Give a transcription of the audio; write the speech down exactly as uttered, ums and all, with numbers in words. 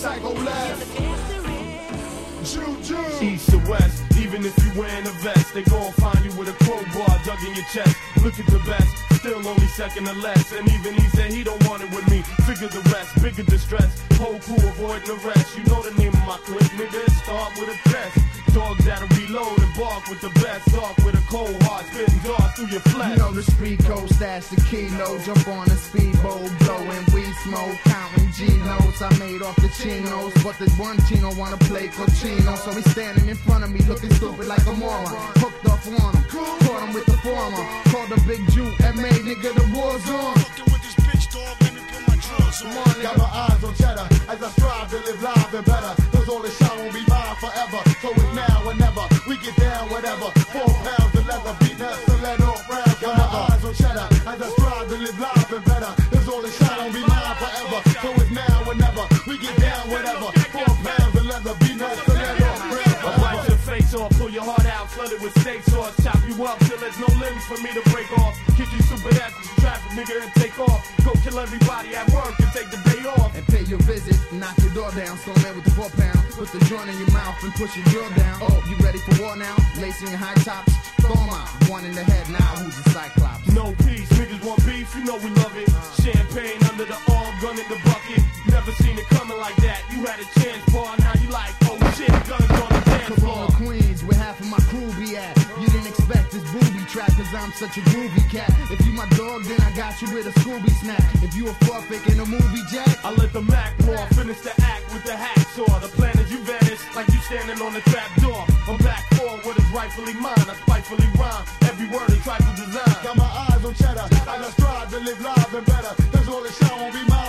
psycho last. Juju. East to west, even if you wearing a vest, they gon' find you with a crowbar dug in your chest. Look at the best, still only second or less. And even he said he don't want it with me. Figure the rest, bigger distress. Whole crew avoiding arrest. You know the name of my clique, nigga. It start with a test. Dogs that'll reload and bark with the best. Talk with a cold heart, spitting dark through your flesh. You know the street code, stash the kilo, jump on the speedboat, blowing weed smoke, counting G notes. I made off the chinos, but the one chino wanna play cochino, so he's standing in front of me looking stupid like a moron. Hooked up on him, caught him with the former, called the big Jew, M A nigga, the war's on. Got my eyes on cheddar as I strive to live live and better. Cause all this shine won't be mine forever. So it's now or never. We get down whatever. Four pounds of leather, beat us to let off round. Got my eyes on cheddar as I strive to live live and better. Cause all this shine won't be mine forever. So it's now or never. We get down whatever. Four pounds of leather, beat us to let off round. I'll bite your face off, pull your heart out, flood it with steak sauce, chop you up till there's no limbs for me to break off. Kick you super ass with traffic, nigga, and take off. Go kill everybody at work and take the day off. And pay your visit, knock your door down, storm in with the four pound. Put the joint in your mouth and push your jaw down. Oh, you ready for war now? Lacing your high tops, throw 'em out. One in the head now, who's the Cyclops? No peace, niggas want beef, you know we love it. Champagne under the arm, gun in the bucket. Never seen it coming like that. You had a chance, boy, now you like, oh shit, guns on the dance floor. Corona Queens, where half of my crew be at. You didn't expect this booby trap, cause I'm such a groovy cat. If you my dog, then I got you with a Scooby snack. If you a fuck in a movie, Jack, I let the Mac pour, finish the act with the hacksaw. The plan is you vanish like you standing on the trap door. I'm back for what is rightfully mine. I spitefully rhyme, every word is trifle design. Got my eyes on cheddar as I strive to live live and better. Cause all this shine won't be mine